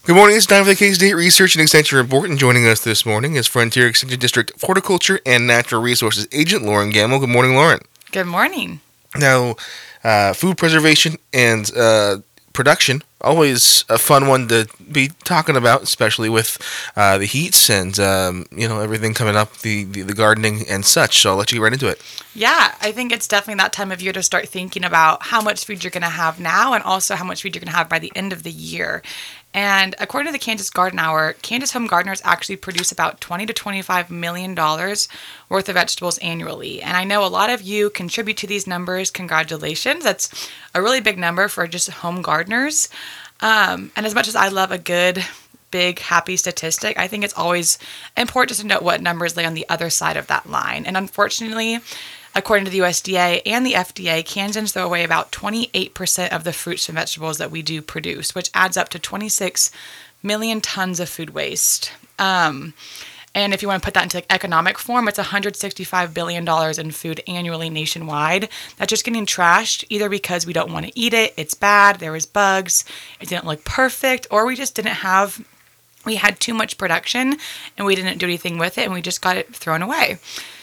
Good morning. It's time for the K-State Research and Extension Report, and joining us this morning is Frontier Extension District Horticulture and Natural Resources Agent Lauren Gamble. Good morning, Lauren. Good morning. Now, food preservation and production, always a fun one to be talking about, especially with the heats and everything coming up, the gardening and such. So I'll let you get right into it. Yeah, I think it's definitely that time of year to start thinking about how much food you're going to have now and also how much food you're going to have by the end of the year. And according to the Kansas Garden Hour, Kansas home gardeners actually produce about $20 to $25 million worth of vegetables annually. And I know a lot of you contribute to these numbers. Congratulations. That's a really big number for just home gardeners. And as much as I love a good, big, happy statistic, I think it's always important just to note what numbers lay on the other side of that line. And unfortunately, according to the USDA and the FDA, Kansans throw away about 28% of the fruits and vegetables that we do produce, which adds up to 26 million tons of food waste. And if you want to put that into economic form, it's $165 billion in food annually nationwide that's just getting trashed, either because we don't want to eat it, it's bad, there was bugs, it didn't look perfect, or we had too much production and we didn't do anything with it and we just got it thrown away.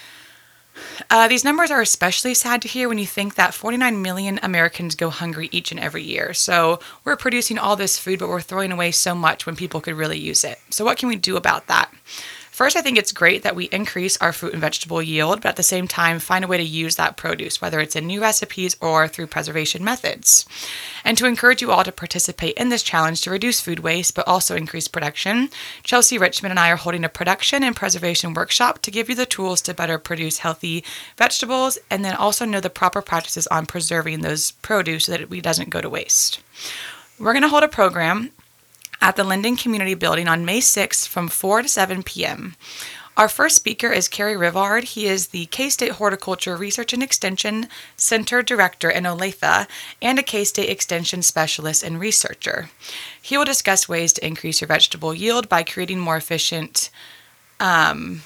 These numbers are especially sad to hear when you think that 49 million Americans go hungry each and every year. So we're producing all this food, but we're throwing away so much when people could really use it. So what can we do about that? First, I think it's great that we increase our fruit and vegetable yield, but at the same time, find a way to use that produce, whether it's in new recipes or through preservation methods. And to encourage you all to participate in this challenge to reduce food waste, but also increase production, Chelsea Richmond and I are holding a production and preservation workshop to give you the tools to better produce healthy vegetables and then also know the proper practices on preserving those produce so that it doesn't go to waste. We're going to hold a program at the Linden Community Building on May 6th from 4 to 7 p.m. Our first speaker is Kerry Rivard. He is the K-State Horticulture Research and Extension Center Director in Olathe and a K-State Extension Specialist and Researcher. He will discuss ways to increase your vegetable yield by creating more efficient, having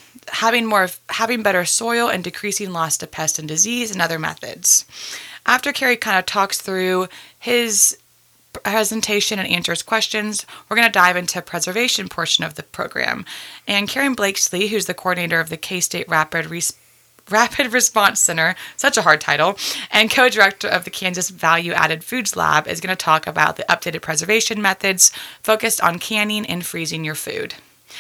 better soil and decreasing loss to pest and disease and other methods. After Kerry kind of talks through his presentation and answers questions, we're going to dive into preservation portion of the program. And Karen Blakesley, who's the coordinator of the K-State Rapid Response Center, such a hard title, and co-director of the Kansas Value Added Foods Lab, is going to talk about the updated preservation methods focused on canning and freezing your food.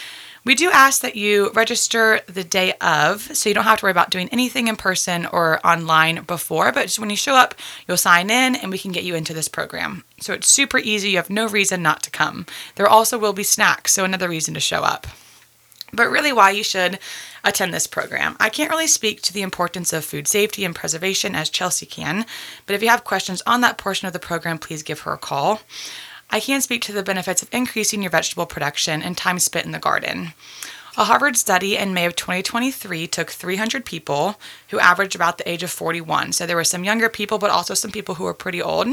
We do ask that you register the day of, so you don't have to worry about doing anything in person or online before, but just when you show up, you'll sign in and we can get you into this program. So it's super easy. You have no reason not to come. There also will be snacks, so another reason to show up. But really why you should attend this program. I can't really speak to the importance of food safety and preservation as Chelsea can, but if you have questions on that portion of the program, please give her a call. I can speak to the benefits of increasing your vegetable production and time spent in the garden. A Harvard study in May of 2023 took 300 people who averaged about the age of 41. So there were some younger people, but also some people who were pretty old.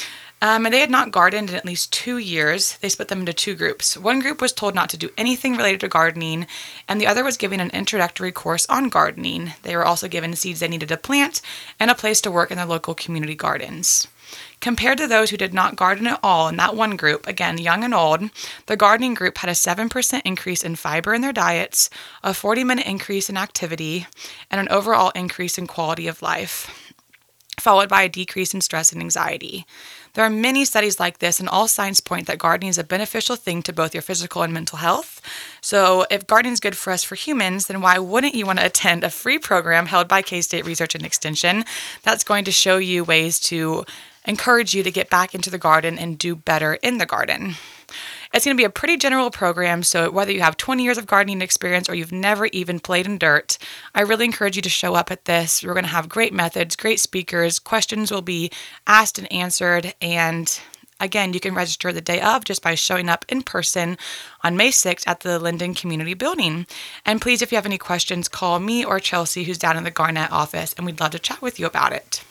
And they had not gardened in at least 2 years. They split them into two groups. One group was told not to do anything related to gardening, and the other was given an introductory course on gardening. They were also given seeds they needed to plant and a place to work in their local community gardens. Compared to those who did not garden at all in that one group, again, young and old, the gardening group had a 7% increase in fiber in their diets, a 40-minute increase in activity, and an overall increase in quality of life, followed by a decrease in stress and anxiety. There are many studies like this, and all signs point that gardening is a beneficial thing to both your physical and mental health. So if gardening is good for us for humans, then why wouldn't you want to attend a free program held by K-State Research and Extension that's going to show you ways to encourage you to get back into the garden and do better in the garden. It's going to be a pretty general program, so whether you have 20 years of gardening experience or you've never even played in dirt, I really encourage you to show up at this. We're going to have great methods, great speakers, questions will be asked and answered, and again, you can register the day of just by showing up in person on May 6th at the Linden Community Building. And please, if you have any questions, call me or Chelsea, who's down in the Garnett office, and we'd love to chat with you about it.